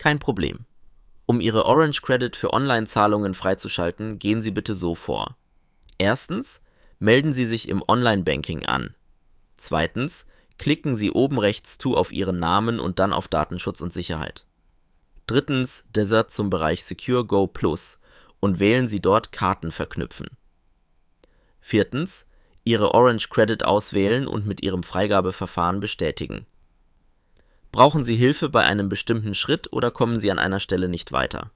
Kein Problem. Um Ihre Orange Credit für Online-Zahlungen freizuschalten, gehen Sie bitte so vor. Erstens, melden Sie sich im Online-Banking an. Zweitens, klicken Sie oben rechts auf Ihren Namen und dann auf Datenschutz und Sicherheit. Drittens, Dessert zum Bereich Secure Go Plus und wählen Sie dort Karten verknüpfen. Viertens, Ihre Orange Credit auswählen und mit Ihrem Freigabeverfahren bestätigen. Brauchen Sie Hilfe bei einem bestimmten Schritt oder kommen Sie an einer Stelle nicht weiter?